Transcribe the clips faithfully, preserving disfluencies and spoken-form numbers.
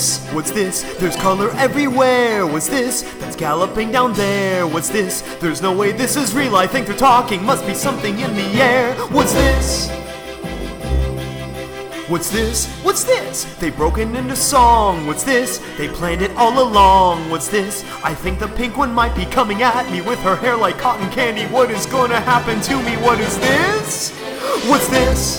this? What's this? There's color everywhere. What's this? That's galloping down there. What's this? There's no way this is real. I think they're talking. Must be something in the air. What's this? What's this? What's this? They've broken into song. What's this? They planned it all along. What's this? I think the pink one might be coming at me with her hair like cotton candy. What is gonna happen to me? What is this? What's this?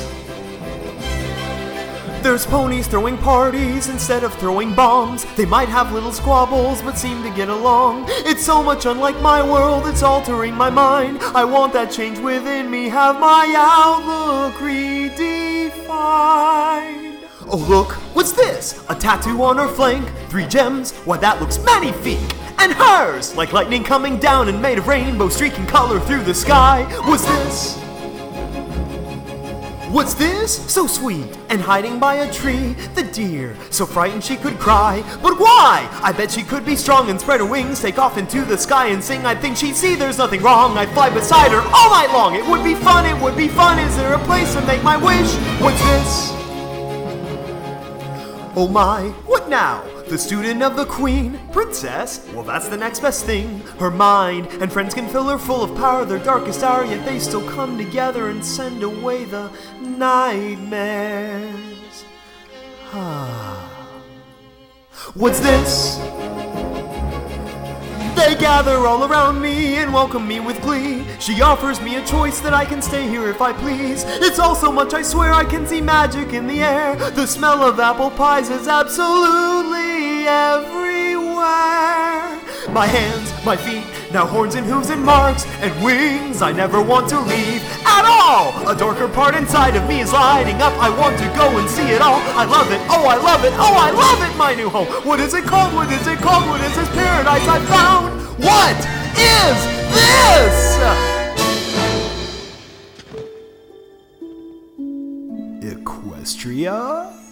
There's ponies throwing parties instead of throwing bombs. They might have little squabbles but seem to get along. It's so much unlike my world, it's altering my mind. I want that change within me, have my outlook redefined. Oh look, what's this? A tattoo on her flank, three gems, why that looks magnifique. And hers, like lightning coming down and made of rainbow streaking color through the sky. What's this? What's this? So sweet, and hiding by a tree, the deer, so frightened she could cry. But why? I bet she could be strong and spread her wings, take off into the sky and sing. I think she'd see there's nothing wrong. I'd fly beside her all night long. It would be fun, it would be fun. Is there a place to make my wish? What's this? Oh my, what now? The student of the queen, princess? Well, that's the next best thing. Her mind and friends can fill her full of power, their darkest hour, yet they still come together and send away the nightmares. Ah. What's this? They gather all around me and welcome me with glee. She offers me a choice that I can stay here if I please. It's all so much, I swear I can see magic in the air. The smell of apple pies is absolutely everywhere. My hands, my feet, now horns and hooves and marks and wings. I never want to leave at all. A darker part inside of me is lighting up. I want to go and see it all. I love it, oh I love it, oh I love it, my new home. What is it called, what is it called, what is this paradise I found? What is this? Equestria?